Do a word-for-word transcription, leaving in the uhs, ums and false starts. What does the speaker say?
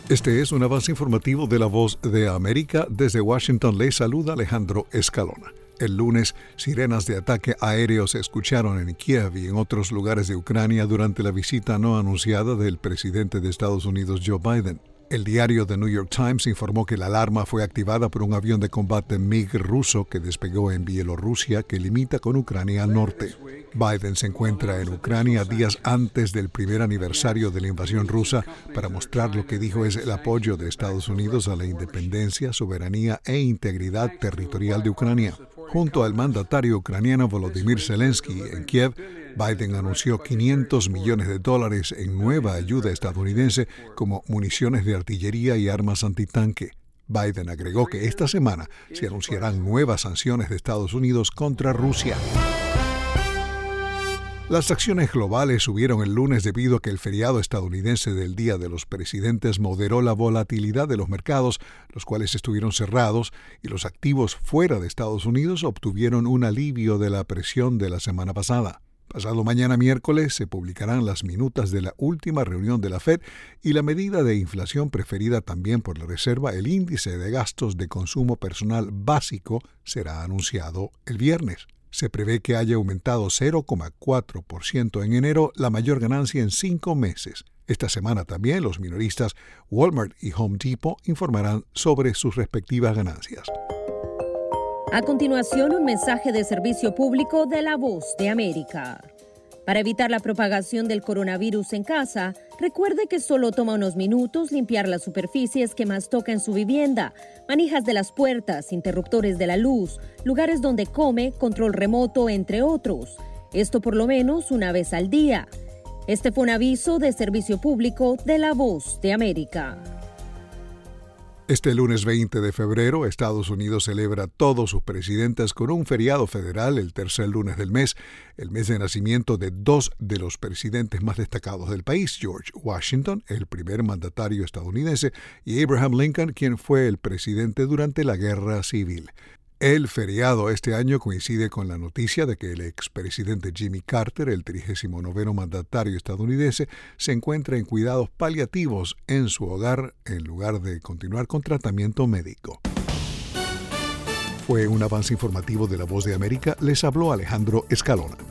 Este es un avance informativo de La Voz de América. Desde Washington le saluda Alejandro Escalona. El lunes, sirenas de ataque aéreo se escucharon en Kiev y en otros lugares de Ucrania durante la visita no anunciada del presidente de Estados Unidos, Joe Biden. El diario The New York Times informó que la alarma fue activada por un avión de combate MiG ruso que despegó en Bielorrusia, que limita con Ucrania al norte. Biden se encuentra en Ucrania días antes del primer aniversario de la invasión rusa para mostrar lo que dijo es el apoyo de Estados Unidos a la independencia, soberanía e integridad territorial de Ucrania. Junto al mandatario ucraniano Volodymyr Zelensky en Kiev, Biden anunció quinientos millones de dólares en nueva ayuda estadounidense como municiones de artillería y armas antitanque. Biden agregó que esta semana se anunciarán nuevas sanciones de Estados Unidos contra Rusia. Las acciones globales subieron el lunes debido a que el feriado estadounidense del Día de los Presidentes moderó la volatilidad de los mercados, los cuales estuvieron cerrados, y los activos fuera de Estados Unidos obtuvieron un alivio de la presión de la semana pasada. Pasado mañana miércoles se publicarán las minutas de la última reunión de la Fed y la medida de inflación preferida también por la Reserva, el índice de gastos de consumo personal básico, será anunciado el viernes. Se prevé que haya aumentado cero coma cuatro por ciento en enero, la mayor ganancia en cinco meses. Esta semana también los minoristas Walmart y Home Depot informarán sobre sus respectivas ganancias. A continuación, un mensaje de servicio público de La Voz de América. Para evitar la propagación del coronavirus en casa, recuerde que solo toma unos minutos limpiar las superficies que más toca en su vivienda, manijas de las puertas, interruptores de la luz, lugares donde come, control remoto, entre otros. Esto por lo menos una vez al día. Este fue un aviso de servicio público de La Voz de América. Este lunes veinte de febrero, Estados Unidos celebra a todos sus presidentes con un feriado federal el tercer lunes del mes, el mes de nacimiento de dos de los presidentes más destacados del país, George Washington, el primer mandatario estadounidense, y Abraham Lincoln, quien fue el presidente durante la Guerra Civil. El feriado este año coincide con la noticia de que el expresidente Jimmy Carter, el trigésimo noveno mandatario estadounidense, se encuentra en cuidados paliativos en su hogar en lugar de continuar con tratamiento médico. Fue un avance informativo de La Voz de América. Les habló Alejandro Escalona.